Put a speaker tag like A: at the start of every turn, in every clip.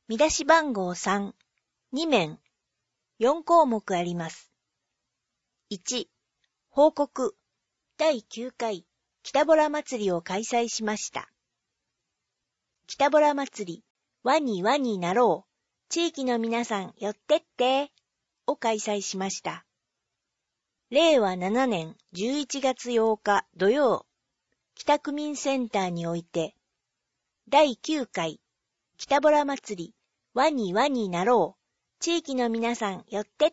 A: 見出し番号3、2面、4項目あります。1、報告、第9回北ボラ祭りを開催しました。北ボラ祭り、輪に輪になろう、地域の皆さん寄ってって、を開催しました。令和7年11月8日土曜、北区民センターにおいて、第9回北ボラ祭り、輪に輪になろう、地域の皆さん寄ってって、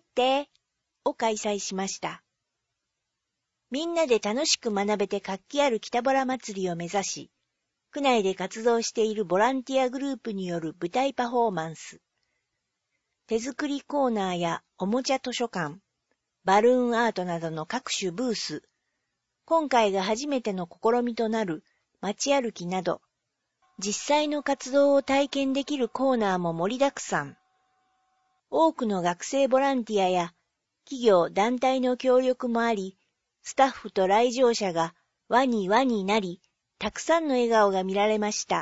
A: を開催しました。みんなで楽しく学べて活気ある北ボラ祭りを目指し、区内で活動しているボランティアグループによる舞台パフォーマンス、手作りコーナーやおもちゃ図書館、バルーンアートなどの各種ブース、今回が初めての試みとなる街歩きなど、実際の活動を体験できるコーナーも盛りだくさん。多くの学生ボランティアや企業団体の協力もあり、スタッフと来場者が輪に輪になり、たくさんの笑顔が見られました。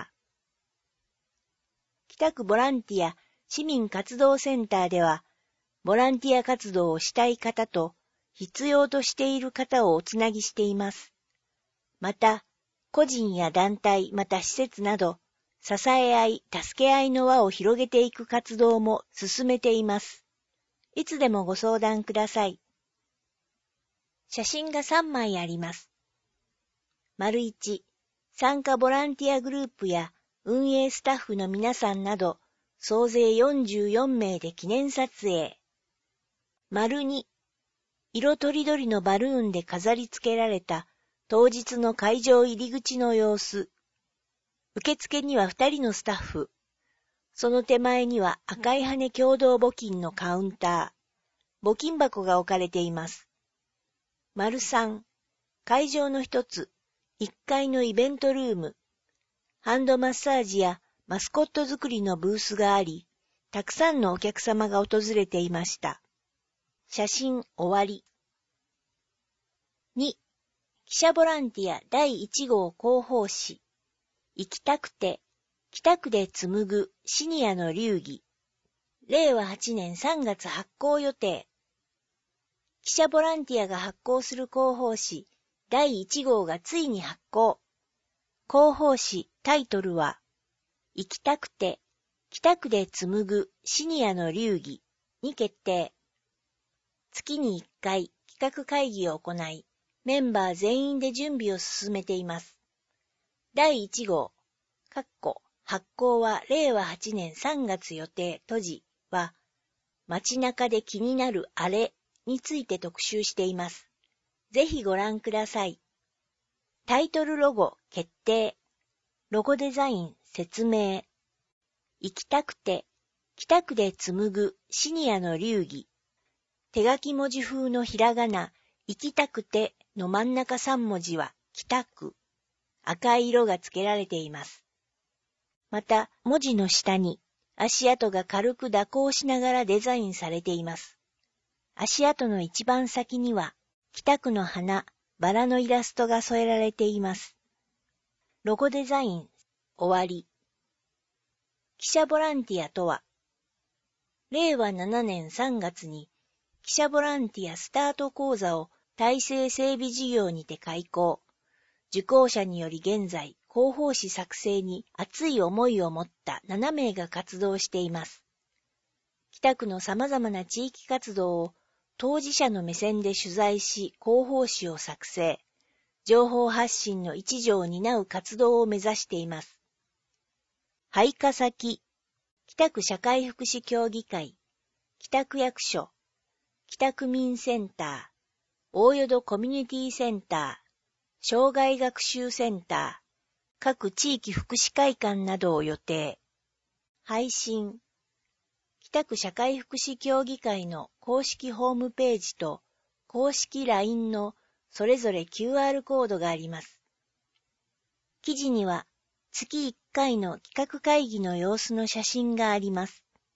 A: 北区ボランティア市民活動センターでは、ボランティア活動をしたい方と必要としている方をおつなぎしています。また、個人や団体また施設など、支え合い、助け合いの輪を広げていく活動も進めています。いつでもご相談ください。写真が3枚あります。丸1、参加ボランティアグループや運営スタッフの皆さんなど、総勢44名で記念撮影。丸2、色とりどりのバルーンで飾り付けられた当日の会場入り口の様子。受付には2人のスタッフ。その手前には赤い羽共同募金のカウンター。募金箱が置かれています。丸3、会場の一つ、1階のイベントルーム。ハンドマッサージやマスコット作りのブースがあり、たくさんのお客様が訪れていました。写真終わり。2、記者ボランティア第1号広報誌。行きたくて、北区で紡ぐシニアの流儀。令和8年3月発行予定。記者ボランティアが発行する広報誌第1号がついに発行。広報誌タイトルは、行きたくて、北区で紡ぐシニアの流儀に決定。月に1回企画会議を行い、メンバー全員で準備を進めています。第1号、発行は令和8年3月予定閉じは、街中で気になるあれについて特集しています。ぜひご覧ください。タイトルロゴ決定。ロゴデザイン説明。行きたくて、北区で紡ぐシニアの流儀。手書き文字風のひらがな、行きたくての真ん中3文字は北区。赤い色が付けられています。また、文字の下に足跡が軽く蛇行しながらデザインされています。足跡の一番先には、北区の花、バラのイラストが添えられています。ロゴデザイン、終わり。記者ボランティアとは、令和7年3月に、記者ボランティアスタート講座を体制整備事業にて開講。受講者により現在、広報誌作成に熱い思いを持った7名が活動しています。北区の様々な地域活動を当事者の目線で取材し、広報誌を作成、情報発信の一助を担う活動を目指しています。配下先、北区社会福祉協議会、北区役所、北区民センター、大淀コミュニティセンター、障害学習センター、各地域福祉会館などを予定。配信。北区社会福祉協議会の公式ホームページと公式 LINE のそれぞれ QR コードがあります。記事には月1回の企画会議の様子の写真があります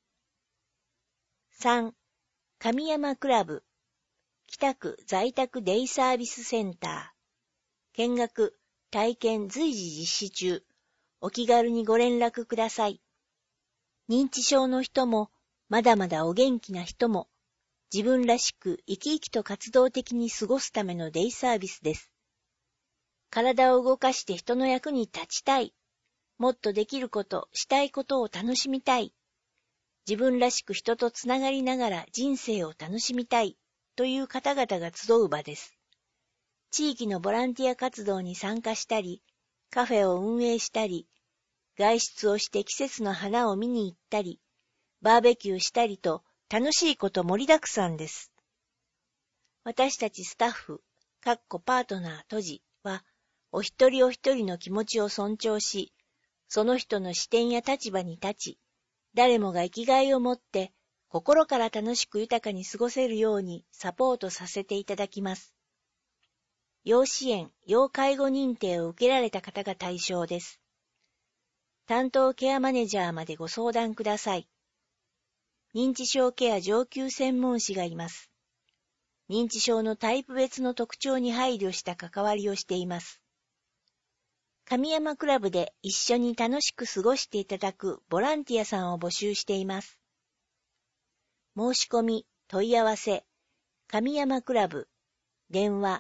A: 。3. 神山クラブ北区在宅デイサービスセンター見学、体験随時実施中。お気軽にご連絡ください。 認知症の人も、まだまだお元気な人も、自分らしく生き生きと活動的に過ごすためのデイサービスです。体を動かして人の役に立ちたい。もっとできること、したいことを楽しみたい。自分らしく人とつながりながら人生を楽しみたいという方々が集う場です。地域のボランティア活動に参加したり、カフェを運営したり、外出をして季節の花を見に行ったり、バーベキューしたりと楽しいこと盛りだくさんです。私たちスタッフ、パートナー閉じは、お一人お一人の気持ちを尊重し、その人の視点や立場に立ち、誰もが生きがいを持って心から楽しく豊かに過ごせるようにサポートさせていただきます。要支援・要介護認定を受けられた方が対象です。担当ケアマネージャーまでご相談ください。認知症ケア上級専門士がいます。認知症のタイプ別の特徴に配慮した関わりをしています。神山クラブで一緒に楽しく過ごしていただくボランティアさんを募集しています。申し込み、問い合わせ、神山クラブ、電話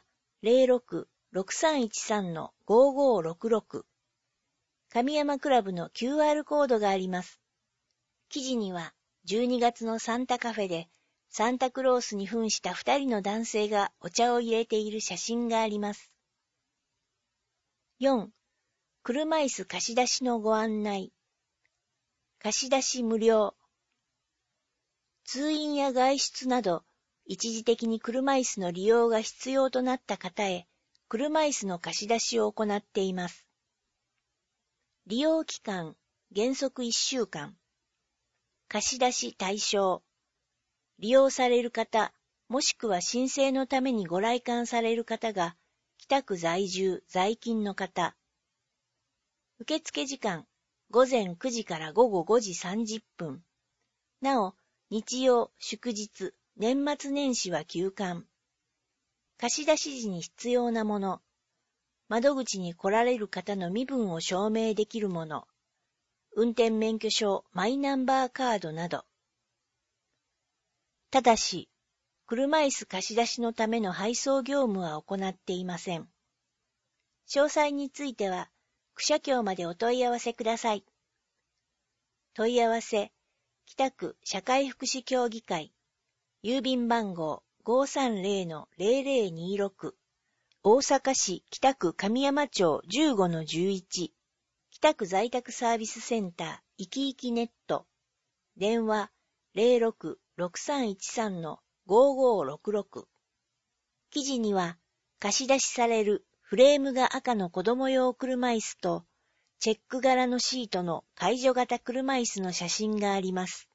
A: 06-6313-5566 神山クラブの QR コードがあります。記事には12月のサンタカフェでサンタクロースに扮した2人の男性がお茶を入れている写真があります。4. 車椅子貸し出しのご案内。貸し出し無料。通院や外出など、一時的に車椅子の利用が必要となった方へ、車椅子の貸し出しを行っています。利用期間、原則1週間。貸し出し対象。利用される方、もしくは申請のためにご来館される方が、北区在住、在勤の方。受付時間、午前9時から午後5時30分。なお、日曜、祝日、年末年始は休館。貸し出し時に必要なもの。窓口に来られる方の身分を証明できるもの。運転免許証、マイナンバーカードなど。ただし、車椅子貸し出しのための配送業務は行っていません。詳細については、区社協までお問い合わせください。問い合わせ、北区社会福祉協議会、郵便番号 530-0026、大阪市北区神山町 15-11、北区在宅サービスセンターいきいきネット、電話 06-6313-5566。記事には、貸し出しされるフレームが赤の子供用車椅子と、チェック柄のシートの介助型車椅子の写真があります。